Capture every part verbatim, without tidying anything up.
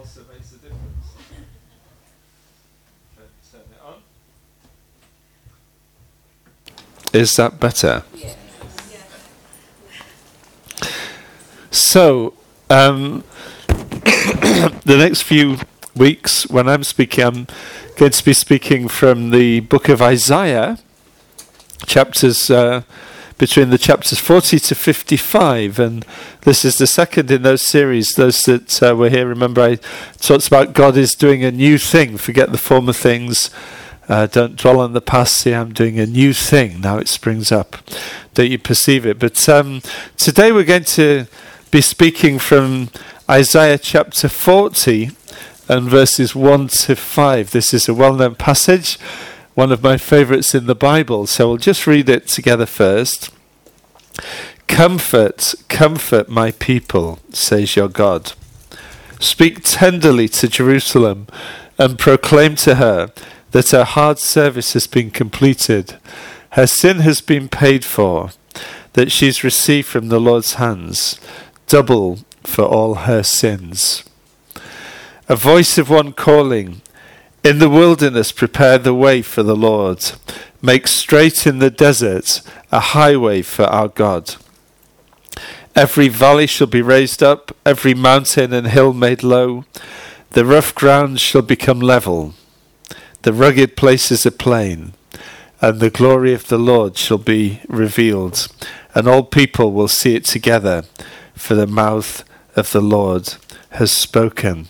also makes a difference. Turn it on. Is that better? Yeah. So, um, the next few weeks, when I'm speaking, I'm going to be speaking from the book of Isaiah, chapters uh, between the chapters forty to fifty-five, and this is the second in those series. Those that uh, were here, remember I talked about God is doing a new thing. Forget the former things. Uh, don't dwell on the past. See, I'm doing a new thing. Now it springs up. Don't you perceive it? But um, today we're going to be speaking from Isaiah chapter forty and verses one to five. This is a well-known passage, one of my favourites in the Bible. So we'll just read it together first. Comfort, comfort my people, says your God. Speak tenderly to Jerusalem and proclaim to her that her hard service has been completed. Her sin has been paid for, that she's received from the Lord's hands double for all her sins. A voice of one calling, in the wilderness prepare the way for the Lord. Make straight in the desert a highway for our God. Every valley shall be raised up, every mountain and hill made low. The rough ground shall become level, the rugged places a plain, and the glory of the Lord shall be revealed, and all people will see it together, for the mouth of the Lord has spoken.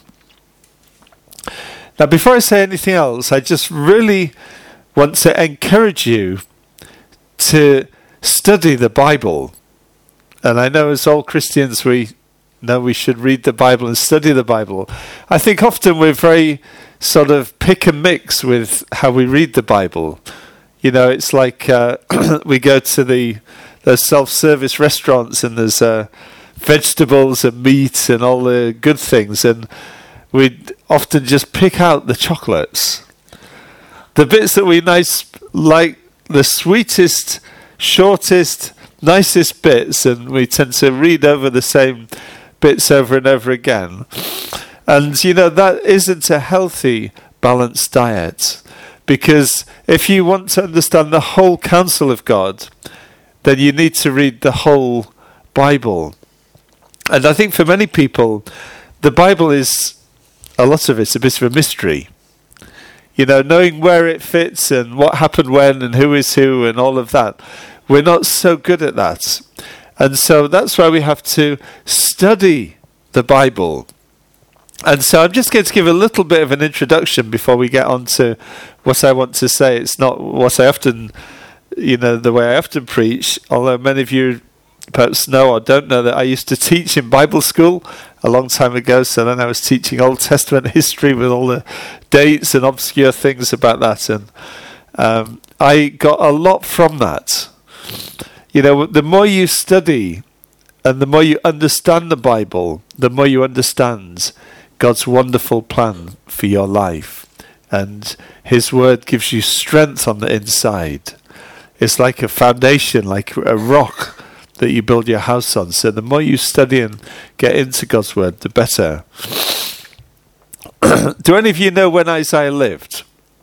Now, before I say anything else, I just really want to encourage you to study the Bible. And I know as all Christians we know we should read the Bible and study the Bible. I think often we're very sort of pick and mix with how we read the Bible. You know, it's like uh, we go to the, the self-service restaurants and there's uh, vegetables and meat and all the good things, and we'd often just pick out the chocolates. The bits that we nice like, the sweetest, shortest, nicest bits, and we tend to read over the same bits over and over again. And, you know, that isn't a healthy, balanced diet. Because if you want to understand the whole counsel of God, then you need to read the whole Bible. And I think for many people, the Bible is, a lot of it's a bit of a mystery. You know, knowing where it fits and what happened when and who is who and all of that. We're not so good at that. And so that's why we have to study the Bible. And so I'm just going to give a little bit of an introduction before we get on to what I want to say. It's not what I often, you know, the way I often preach, although many of you perhaps know or don't know that I used to teach in Bible school a long time ago. So then I was teaching Old Testament history with all the dates and obscure things about that. And um, I got a lot from that. You know, the more you study and the more you understand the Bible, the more you understand God's wonderful plan for your life. And His Word gives you strength on the inside. It's like a foundation, like a rock that you build your house on. So the more you study and get into God's Word, the better. Do any of you know when Isaiah lived?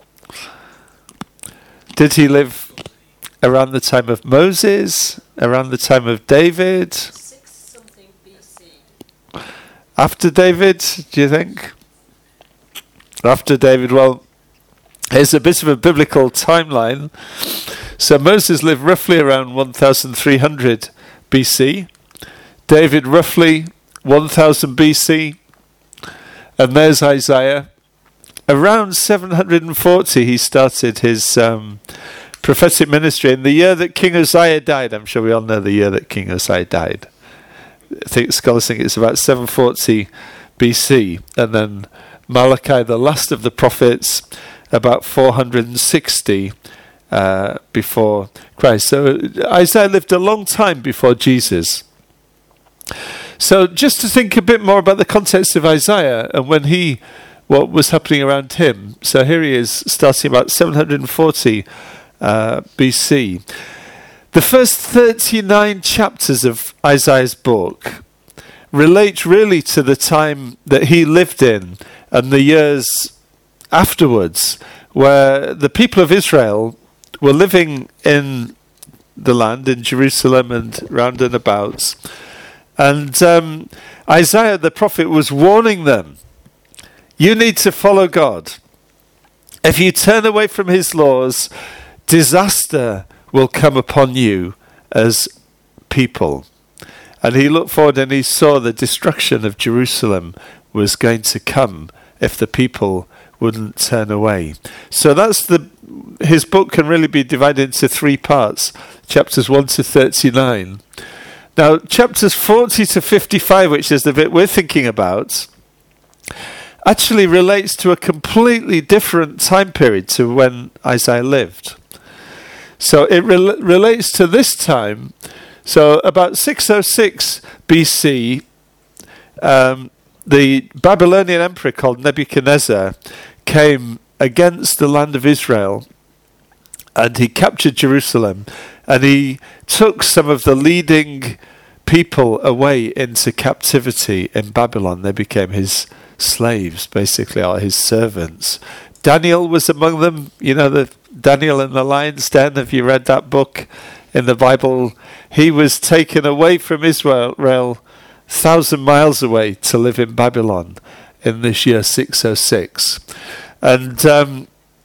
Did he live around the time of Moses? Around the time of David? Six something B C. After David, do you think? After David, well, here's a bit of a biblical timeline. So Moses lived roughly around one thousand three hundred B C. David roughly one thousand B C. And there's Isaiah. Around seven hundred forty he started his um, prophetic ministry. In the year that King Uzziah died, I'm sure we all know the year that King Uzziah died. I think scholars think it's about seven forty B C. And then Malachi, the last of the prophets, about four hundred sixty uh, before Christ. So Isaiah lived a long time before Jesus. So just to think a bit more about the context of Isaiah and when he, what was happening around him. So here he is, starting about seven hundred forty uh, B C. The first thirty-nine chapters of Isaiah's book relates really to the time that he lived in and the years afterwards, where the people of Israel were living in the land, in Jerusalem and round and abouts. And um, Isaiah the prophet was warning them, you need to follow God. If you turn away from his laws, disaster will come upon you as people. And he looked forward and he saw the destruction of Jerusalem was going to come if the people wouldn't turn away. So that's the his book can really be divided into three parts, chapters one to thirty-nine. Now, chapters forty to fifty-five, which is the bit we're thinking about, actually relates to a completely different time period to when Isaiah lived. So it re- relates to this time. So about six oh six B C, um, the Babylonian emperor called Nebuchadnezzar came against the land of Israel, and he captured Jerusalem, and he took some of the leading people away into captivity in Babylon. They became his slaves, basically, or his servants. Daniel was among them. You know, the Daniel in the lion's den. Have you read that book in the Bible? He was taken away from Israel, thousand miles away, to live in Babylon in this year six oh six. And um,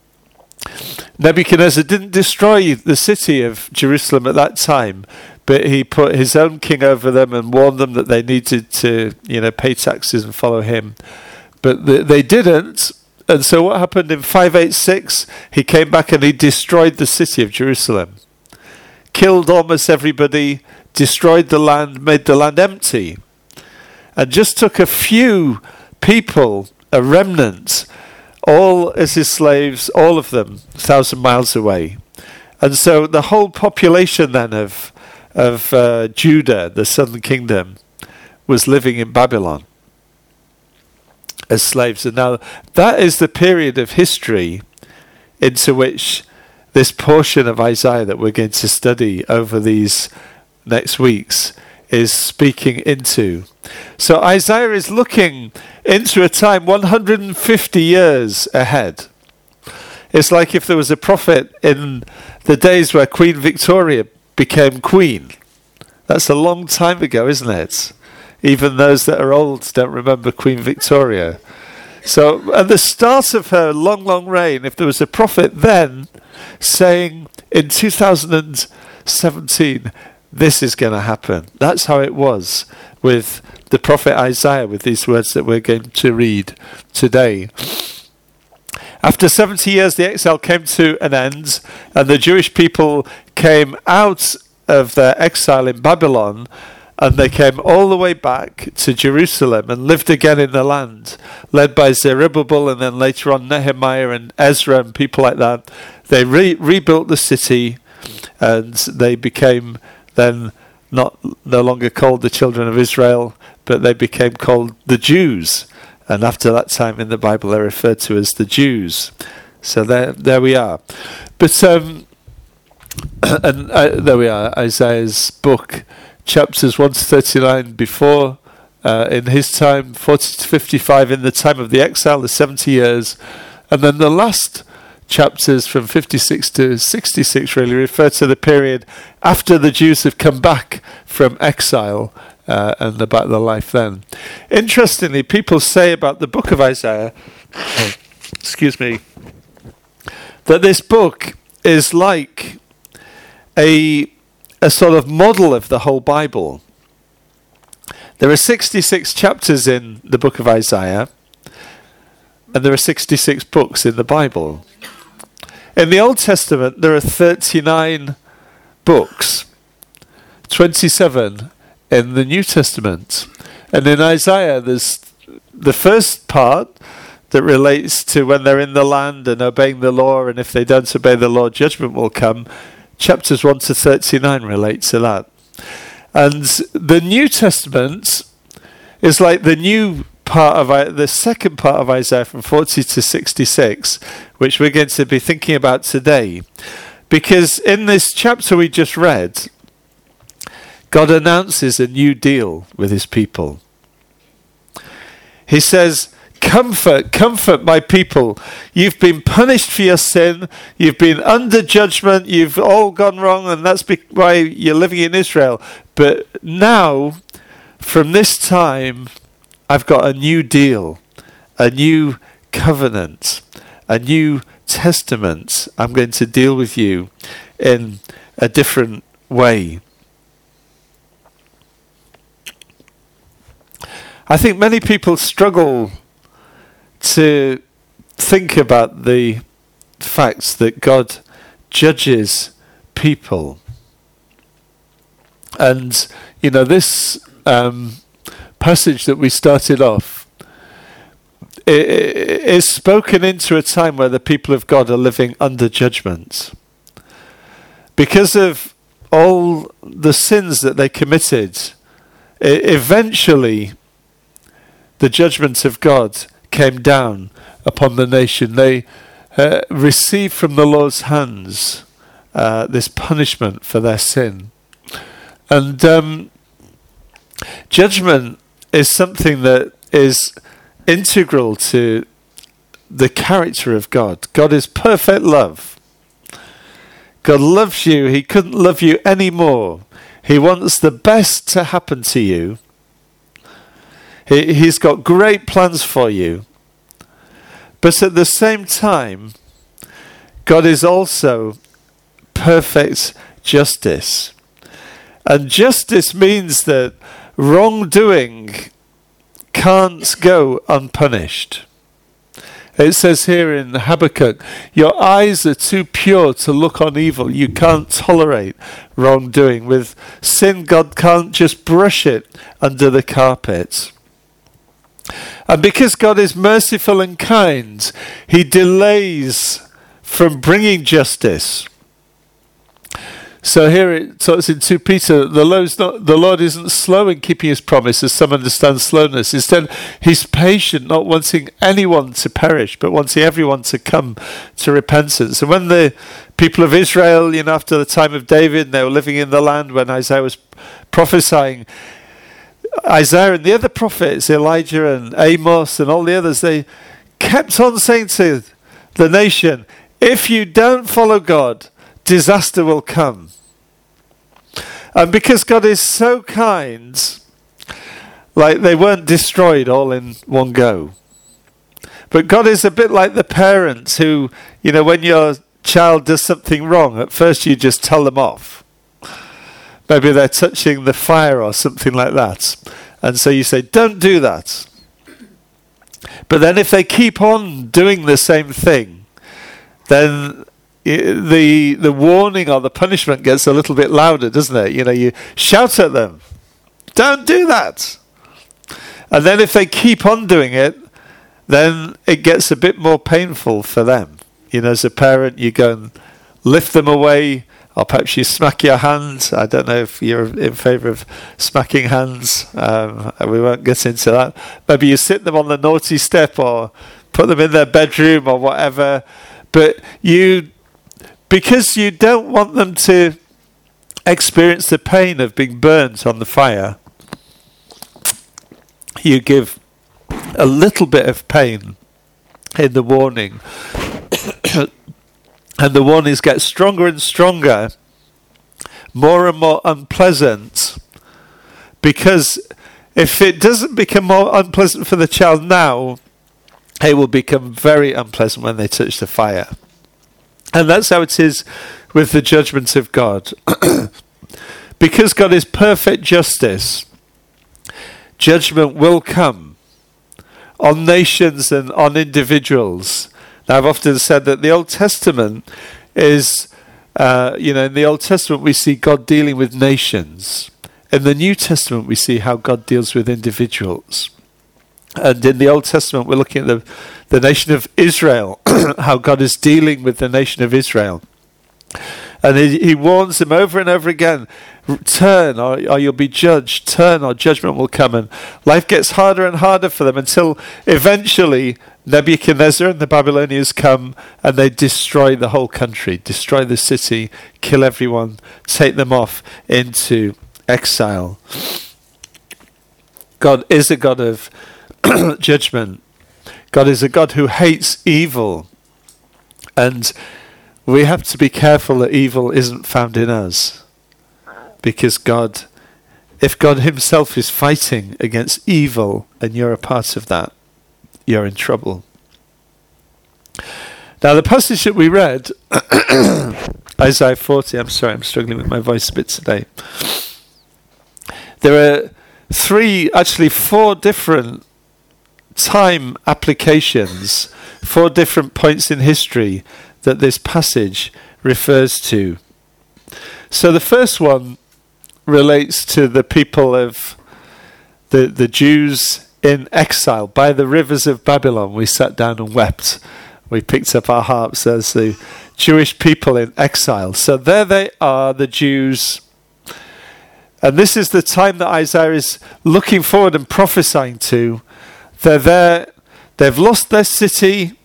Nebuchadnezzar didn't destroy the city of Jerusalem at that time, but he put his own king over them and warned them that they needed to, you know, pay taxes and follow him. But the, they didn't. And so what happened in five eighty-six? He came back and he destroyed the city of Jerusalem. Killed almost everybody, destroyed the land, made the land empty. And just took a few people, a remnant, all as his slaves, all of them, a thousand miles away. And so the whole population then of of uh, Judah, the southern kingdom, was living in Babylon as slaves. And now that is the period of history into which this portion of Isaiah that we're going to study over these next weeks is speaking into. So Isaiah is looking into a time one hundred fifty years ahead. It's like if there was a prophet in the days where Queen Victoria became queen. That's a long time ago, isn't it? Even those that are old don't remember Queen Victoria. So at the start of her long, long reign, if there was a prophet then saying in two thousand seventeen, this is going to happen. That's how it was with the prophet Isaiah, with these words that we're going to read today. After seventy years, the exile came to an end, and the Jewish people came out of their exile in Babylon, and they came all the way back to Jerusalem and lived again in the land, led by Zerubbabel and then later on Nehemiah and Ezra and people like that. They re- rebuilt the city, and they became then not no longer called the children of Israel, but they became called the Jews. And after that time in the Bible, they're referred to as the Jews. So there, there we are. But um, and uh, there we are. Isaiah's book, chapters one to thirty-nine before, uh, in his time, forty to fifty-five in the time of the exile, the seventy years, and then the last chapters from fifty-six to sixty-six really refer to the period after the Jews have come back from exile. Uh, and about their life then. Interestingly, people say about the book of Isaiah, excuse me, that this book is like a a sort of model of the whole Bible. There are sixty-six chapters in the book of Isaiah, and there are sixty-six books in the Bible. In the Old Testament, there are thirty-nine books, twenty-seven in the New Testament. And in Isaiah, there's the first part that relates to when they're in the land and obeying the law, and if they don't obey the law, judgment will come. Chapters one to thirty-nine relate to that. And the New Testament is like the new part of the second part of Isaiah from forty to sixty-six, which we're going to be thinking about today. Because in this chapter we just read, God announces a new deal with his people. He says, comfort, comfort my people. You've been punished for your sin. You've been under judgment. You've all gone wrong, and that's be- why you're living in Israel. But now, from this time, I've got a new deal, a new covenant, a new testament. I'm going to deal with you in a different way. I think many people struggle to think about the facts that God judges people. And, you know, this um, passage that we started off is spoken into a time where the people of God are living under judgment. Because of all the sins that they committed, eventually the judgment of God came down upon the nation. They uh, received from the Lord's hands uh, this punishment for their sin. And um, judgment is something that is integral to the character of God. God is perfect love. God loves you. He couldn't love you any more. He wants the best to happen to you. He, he's got great plans for you. But at the same time, God is also perfect justice. And justice means that wrongdoing can't go unpunished. It says here in Habakkuk, your eyes are too pure to look on evil. You can't tolerate wrongdoing. With sin, God can't just brush it under the carpet. And because God is merciful and kind, he delays from bringing justice. So here it talks in Second Peter, the Lord's not, the Lord isn't slow in keeping his promise, as some understand slowness. Instead, he's patient, not wanting anyone to perish, but wanting everyone to come to repentance. And when the people of Israel, you know, after the time of David, they were living in the land when Isaiah was prophesying, Isaiah and the other prophets, Elijah and Amos and all the others, they kept on saying to the nation, if you don't follow God, disaster will come. And because God is so kind, like they weren't destroyed all in one go. But God is a bit like the parents who, you know, when your child does something wrong, at first you just tell them off. Maybe they're touching the fire or something like that. And so you say, don't do that. But then if they keep on doing the same thing, then the the warning or the punishment gets a little bit louder, doesn't it? You know, you shout at them, don't do that. And then if they keep on doing it, then it gets a bit more painful for them. You know, as a parent, you go and lift them away, or perhaps you smack your hands. I don't know if you're in favour of smacking hands. Um, we won't get into that. Maybe you sit them on the naughty step or put them in their bedroom or whatever. But you, because you don't want them to experience the pain of being burnt on the fire, you give a little bit of pain in the warning. And the warnings get stronger and stronger, more and more unpleasant, because if it doesn't become more unpleasant for the child now, it will become very unpleasant when they touch the fire. And that's how it is with the judgment of God. Because God is perfect justice, judgment will come on nations and on individuals. Now, I've often said that the Old Testament is, uh, you know, in the Old Testament we see God dealing with nations. In the New Testament we see how God deals with individuals. And in the Old Testament we're looking at the, the nation of Israel, how God is dealing with the nation of Israel. And he, he warns them over and over again, turn or, or you'll be judged, turn or judgment will come. And life gets harder and harder for them until eventually Nebuchadnezzar and the Babylonians come and they destroy the whole country, destroy the city, kill everyone, take them off into exile. God is a God of judgment. God is a God who hates evil. And we have to be careful that evil isn't found in us. Because God, if God himself is fighting against evil and you're a part of that, you're in trouble. Now the passage that we read, Isaiah forty, I'm sorry, I'm struggling with my voice a bit today. There are three, actually four different time applications, four different points in history that this passage refers to. So the first one relates to the people of the, the Jews in exile by the rivers of Babylon. We sat down and wept. We picked up our harps as the Jewish people in exile. So there they are, the Jews. And this is the time that Isaiah is looking forward and prophesying to. They're there. They've lost their city.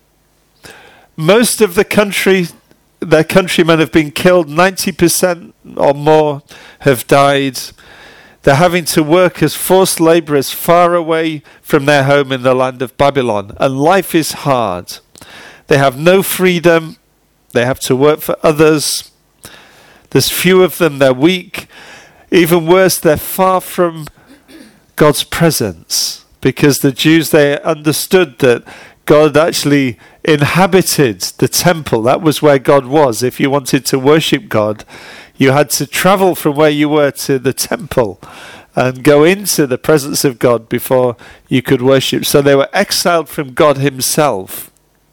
Most of the country, their countrymen have been killed. ninety percent or more have died. They're having to work as forced laborers far away from their home in the land of Babylon. And life is hard. They have no freedom. They have to work for others. There's few of them. They're weak. Even worse, they're far from God's presence. Because the Jews, they understood that God actually inhabited the temple. That was where God was. If you wanted to worship God, you had to travel from where you were to the temple and go into the presence of God before you could worship. So they were exiled from God himself.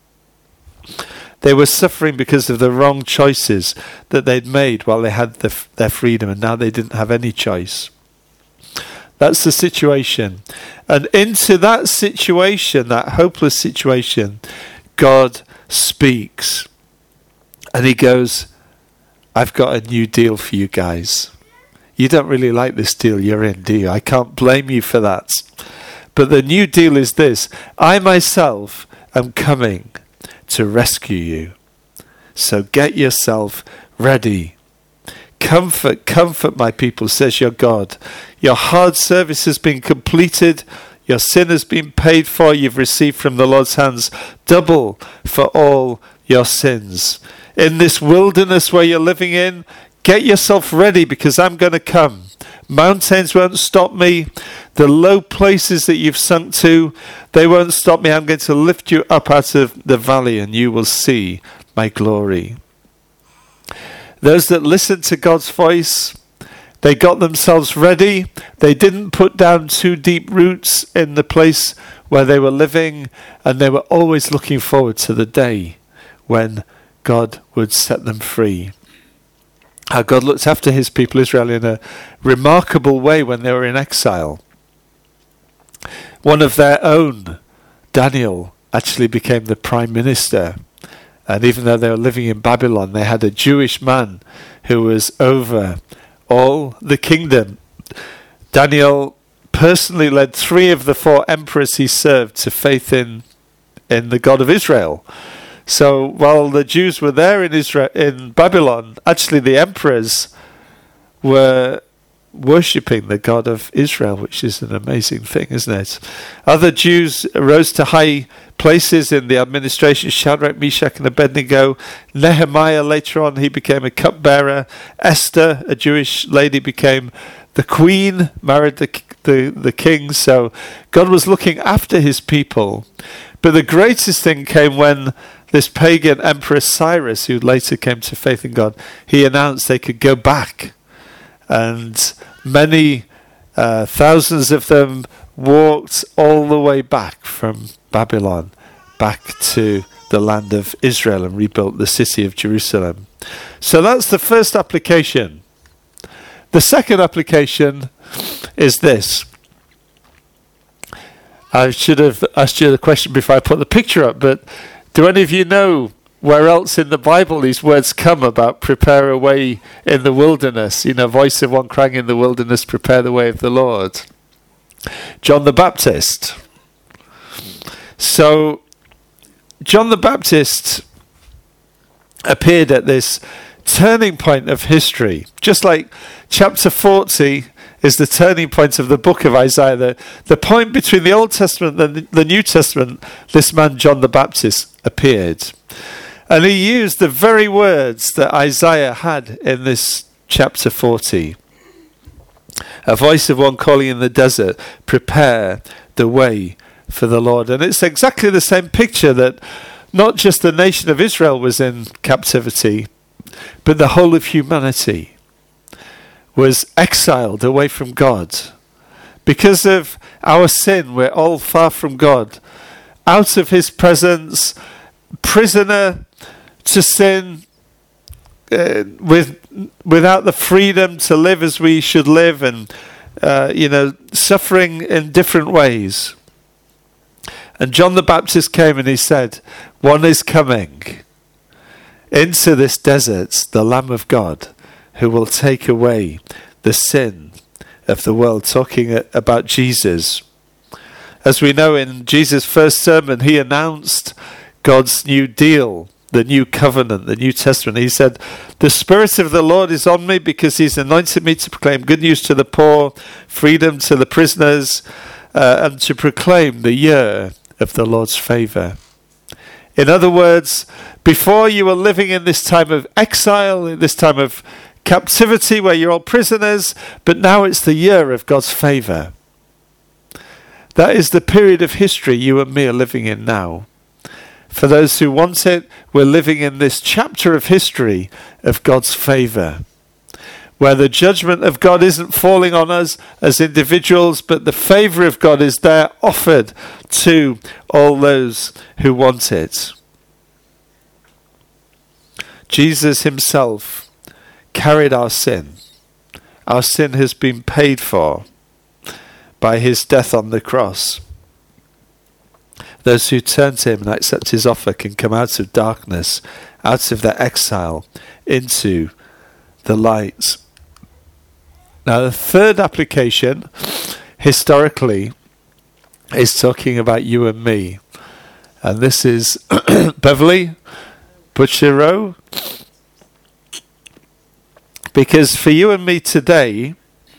They were suffering because of the wrong choices that they'd made while they had the, their freedom, and now they didn't have any choice. That's the situation. And into that situation, that hopeless situation, God speaks. And he goes, I've got a new deal for you guys. You don't really like this deal you're in, do you? I can't blame you for that. But the new deal is this. I myself am coming to rescue you. So get yourself ready. Comfort, comfort my people, says your God. Your hard service has been completed. Your sin has been paid for. You've received from the Lord's hands double for all your sins. In this wilderness where you're living in, get yourself ready because I'm going to come. Mountains won't stop me. The low places that you've sunk to, they won't stop me. I'm going to lift you up out of the valley and you will see my glory. Those that listened to God's voice, they got themselves ready. They didn't put down too deep roots in the place where they were living, and they were always looking forward to the day when God would set them free. How God looked after his people Israel in a remarkable way when they were in exile. One of their own, Daniel, actually became the prime minister. And even though they were living in Babylon, they had a Jewish man who was over all the kingdom. Daniel personally led three of the four emperors he served to faith in, in the God of Israel. So while the Jews were there in Israel, in Babylon, actually the emperors were worshipping the God of Israel, which is an amazing thing, isn't it? Other Jews rose to high places in the administration: Shadrach, Meshach, and Abednego. Nehemiah, later on, he became a cupbearer. Esther, a Jewish lady, became the queen, married the, the, the king. So God was looking after his people. But the greatest thing came when this pagan Emperor Cyrus, who later came to faith in God, he announced they could go back. And many uh, thousands of them walked all the way back from Babylon, back to the land of Israel, and rebuilt the city of Jerusalem. So that's the first application. The second application is this. I should have asked you the question before I put the picture up, but do any of you know where else in the Bible these words come about prepare a way in the wilderness? You know, voice of one crying in the wilderness, prepare the way of the Lord. John the Baptist. So, John the Baptist appeared at this turning point of history. Just like chapter forty is the turning point of the book of Isaiah. The, the point between the Old Testament and the, the New Testament, this man John the Baptist appeared. And he used the very words that Isaiah had in this chapter forty. A voice of one calling in the desert, prepare the way for the Lord. And it's exactly the same picture that not just the nation of Israel was in captivity, but the whole of humanity was exiled away from God. Because of our sin, we're all far from God, out of his presence, prisoner to sin, uh, with without the freedom to live as we should live, and uh, you know, suffering in different ways. And John the Baptist came and he said, one is coming into this desert, the Lamb of God, who will take away the sin of the world, talking about Jesus. As we know, in Jesus' first sermon, he announced God's new deal, the new covenant, the New Testament. He said, the Spirit of the Lord is on me because he's anointed me to proclaim good news to the poor, freedom to the prisoners, uh, and to proclaim the year of the Lord's favour. In other words, before you were living in this time of exile, in this time of captivity where you're all prisoners, but now it's the year of God's favour. That is the period of history you and me are living in now. For those who want it, we're living in this chapter of history of God's favour, where the judgment of God isn't falling on us as individuals, but the favour of God is there offered to all those who want it. Jesus himself carried our sin. Our sin has been paid for by his death on the cross. Those who turn to him and accept his offer can come out of darkness, out of their exile, into the light. Now, the third application, historically, is talking about you and me. And this is Beverly Butcherow. Because for you and me today,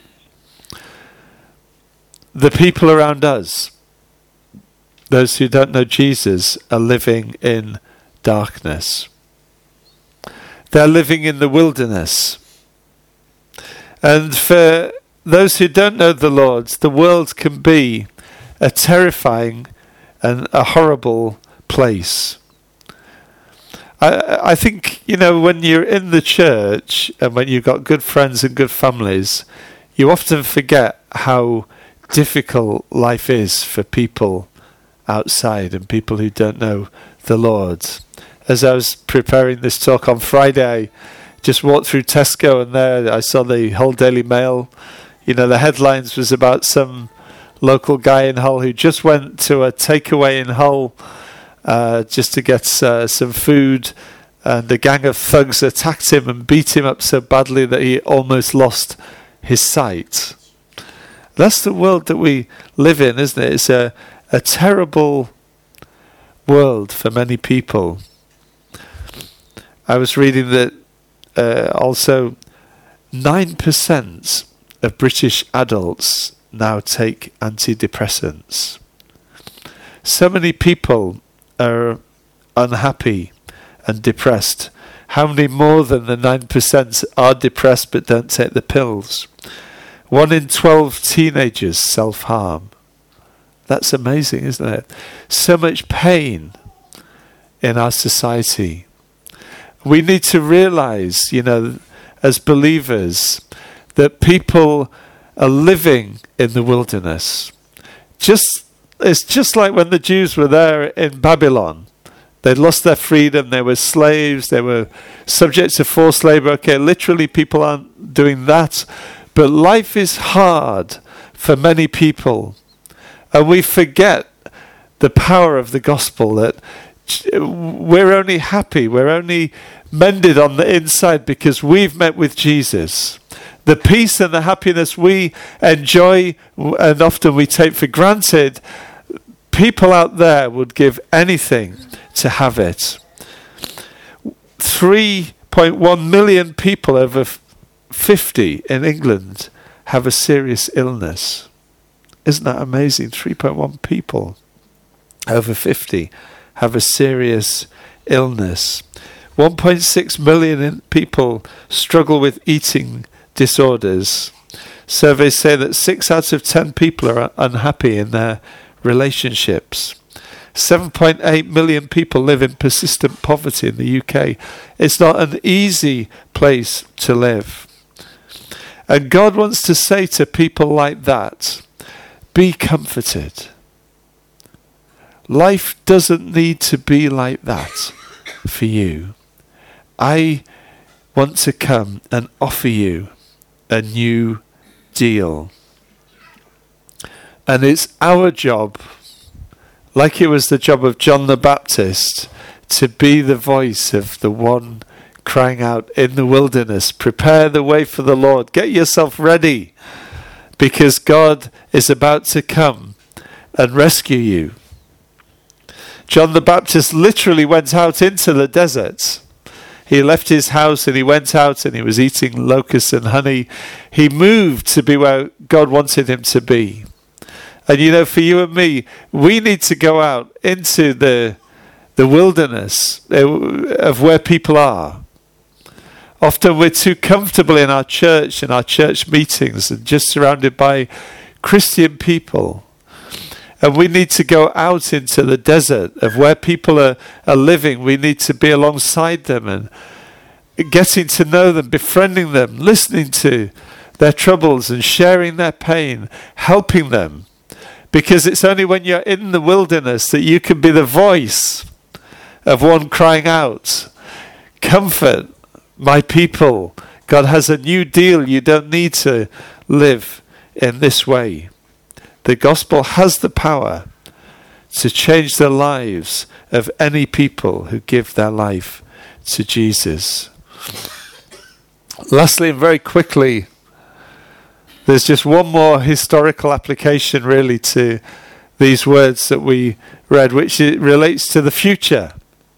the people around us, those who don't know Jesus, are living in darkness. They're living in the wilderness. And for those who don't know the Lord, the world can be a terrifying and a horrible place. I, I think, you know, when you're in the church and when you've got good friends and good families, you often forget how difficult life is for people outside and people who don't know the Lord. As I was preparing this talk on Friday, I just walked through Tesco and there I saw the Hull Daily Mail. You know, the headlines was about some local guy in Hull who just went to a takeaway in Hull uh, just to get uh, some food, and a gang of thugs attacked him and beat him up so badly that he almost lost his sight. That's the world that we live in, isn't it? It's a A terrible world for many people. I was reading that uh, also nine percent of British adults now take antidepressants. So many people are unhappy and depressed. How many more than the nine percent are depressed but don't take the pills? One in twelve teenagers self-harm. That's amazing, isn't it? So much pain in our society. We need to realize, you know, as believers, that people are living in the wilderness. Just it's just like when the Jews were there in Babylon. They'd lost their freedom, they were slaves, they were subject to forced labor. Okay, literally people aren't doing that. But life is hard for many people. And we forget the power of the gospel, that we're only happy, we're only mended on the inside because we've met with Jesus. The peace and the happiness we enjoy and often we take for granted, people out there would give anything to have it. three point one million people over fifty in England have a serious illness. Isn't that amazing? three point one people over fifty have a serious illness. one point six million people struggle with eating disorders. Surveys say that six out of ten people are unhappy in their relationships. seven point eight million people live in persistent poverty in the U K. It's not an easy place to live. And God wants to say to people like that, be comforted. Life doesn't need to be like that for you. I want to come and offer you a new deal. And it's our job, like it was the job of John the Baptist, to be the voice of the one crying out in the wilderness, prepare the way for the Lord, get yourself ready, because God is about to come and rescue you. John the Baptist literally went out into the desert. He left his house and he went out and he was eating locusts and honey. He moved to be where God wanted him to be. And you know, for you and me, we need to go out into the the wilderness of where people are. Often we're too comfortable in our church and our church meetings and just surrounded by Christian people. And we need to go out into the desert of where people are, are living. We need to be alongside them and getting to know them, befriending them, listening to their troubles and sharing their pain, helping them. Because it's only when you're in the wilderness that you can be the voice of one crying out, comfort my people. God has a new deal. You don't need to live in this way. The gospel has the power to change the lives of any people who give their life to Jesus. Lastly, and very quickly, there's just one more historical application really to these words that we read, which it relates to the future.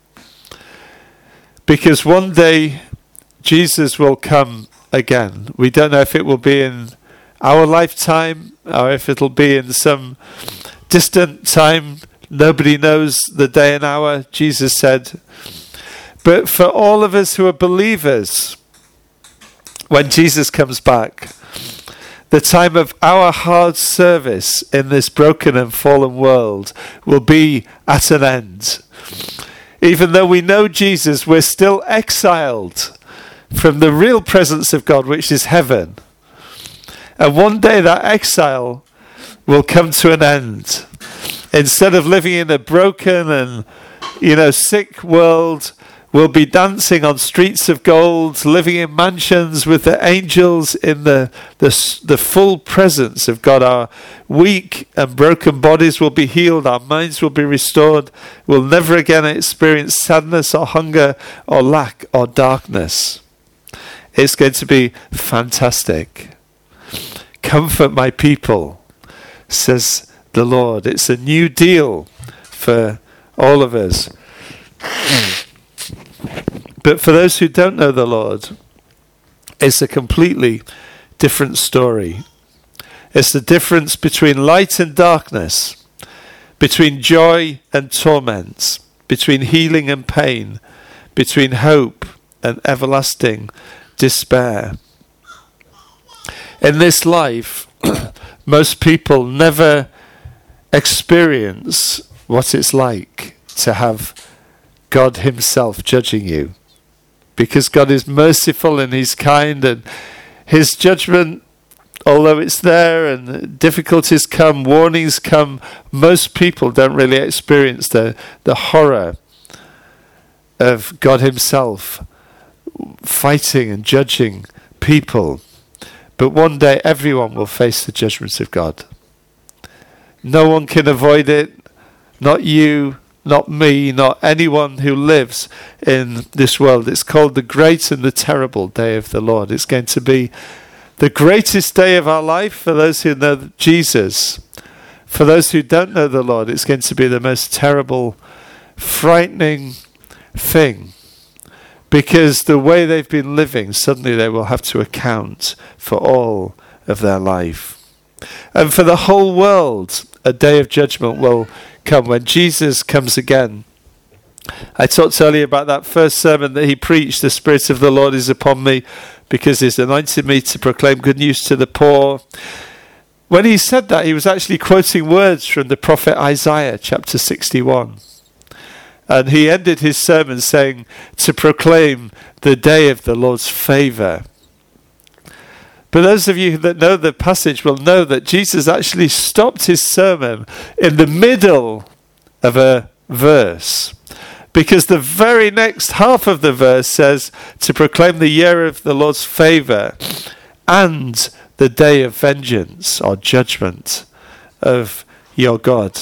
Because one day Jesus will come again. We don't know if it will be in our lifetime or if it'll be in some distant time. Nobody knows the day and hour, Jesus said. But for all of us who are believers, when Jesus comes back, the time of our hard service in this broken and fallen world will be at an end. Even though we know Jesus, we're still exiled from the real presence of God, which is heaven. And one day that exile will come to an end. Instead of living in a broken and, you know, sick world, we'll be dancing on streets of gold, living in mansions with the angels in the, the, the full presence of God. Our weak and broken bodies will be healed. Our minds will be restored. We'll never again experience sadness or hunger or lack or darkness. It's going to be fantastic. Comfort my people, says the Lord. It's a new deal for all of us. But for those who don't know the Lord, it's a completely different story. It's the difference between light and darkness, between joy and torment, between healing and pain, between hope and everlasting despair. In this life, most people never experience what it's like to have God himself judging you. Because God is merciful and he's kind, and his judgment, although it's there and difficulties come, warnings come, most people don't really experience the, the horror of God himself fighting and judging people. But one day everyone will face the judgments of God. No one can avoid it, not you, not me, not anyone who lives in this world. It's called the great and the terrible day of the Lord. It's going to be the greatest day of our life for those who know Jesus. For those who don't know the Lord, it's going to be the most terrible, frightening thing. Because the way they've been living, suddenly they will have to account for all of their life. And for the whole world, a day of judgment will come when Jesus comes again. I talked earlier about that first sermon that he preached, "The Spirit of the Lord is upon me, because he's anointed me to proclaim good news to the poor." When he said that, he was actually quoting words from the prophet Isaiah, chapter sixty-one. And he ended his sermon saying, to proclaim the day of the Lord's favour. But those of you that know the passage will know that Jesus actually stopped his sermon in the middle of a verse. Because the very next half of the verse says, to proclaim the year of the Lord's favour and the day of vengeance or judgment of your God.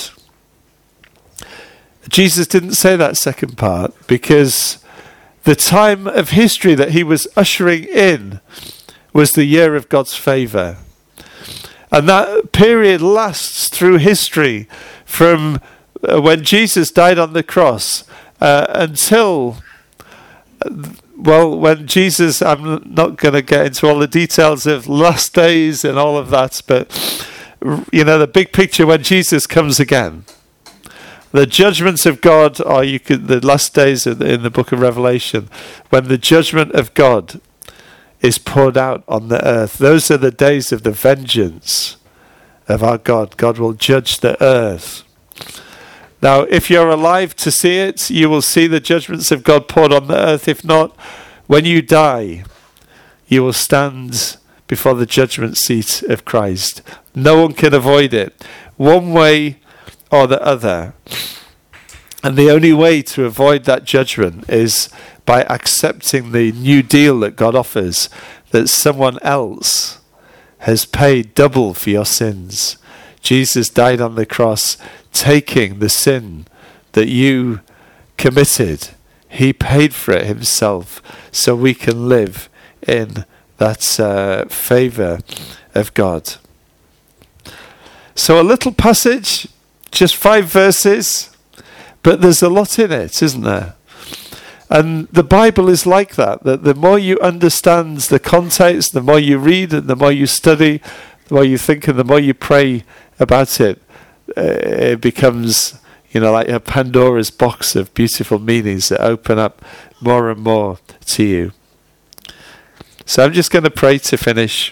Jesus didn't say that second part because the time of history that he was ushering in was the year of God's favour. And that period lasts through history from uh, when Jesus died on the cross uh, until, uh, well, when Jesus, I'm not going to get into all the details of last days and all of that, but, you know, the big picture when Jesus comes again. The judgments of God, or you could, the last days in the, in the book of Revelation, when the judgment of God is poured out on the earth. Those are the days of the vengeance of our God. God will judge the earth. Now, if you're alive to see it, you will see the judgments of God poured on the earth. If not, when you die, you will stand before the judgment seat of Christ. No one can avoid it. One way or the other. And the only way to avoid that judgment is by accepting the new deal that God offers, that someone else has paid double for your sins. Jesus died on the cross, taking the sin that you committed. He paid for it himself, so we can live in that uh, favour of God. So a little passage, just five verses, but there's a lot in it, isn't there? And the Bible is like that, that the more you understand the context, the more you read and the more you study, the more you think and the more you pray about it, uh, it becomes, you know, like a Pandora's box of beautiful meanings that open up more and more to you. So I'm just going to pray to finish.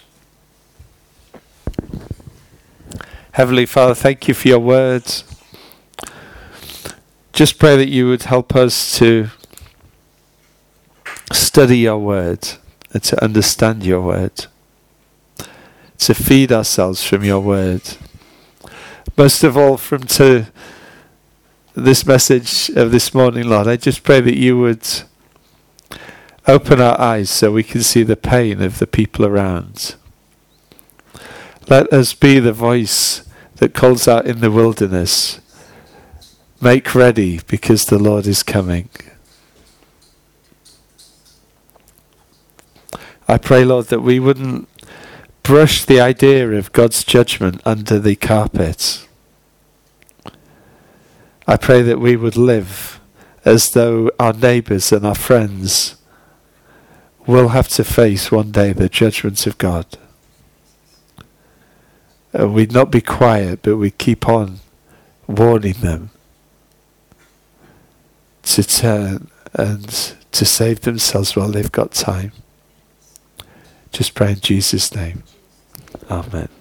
Heavenly Father, thank you for your words. Just pray that you would help us to study your word and to understand your word, to feed ourselves from your word. Most of all, from to this message of this morning, Lord, I just pray that you would open our eyes so we can see the pain of the people around. Let us be the voice that calls out in the wilderness, make ready because the Lord is coming. I pray, Lord, that we wouldn't brush the idea of God's judgment under the carpet. I pray that we would live as though our neighbours and our friends will have to face one day the judgments of God. And we'd not be quiet, but we'd keep on warning them to turn and to save themselves while they've got time. Just pray in Jesus' name. Amen.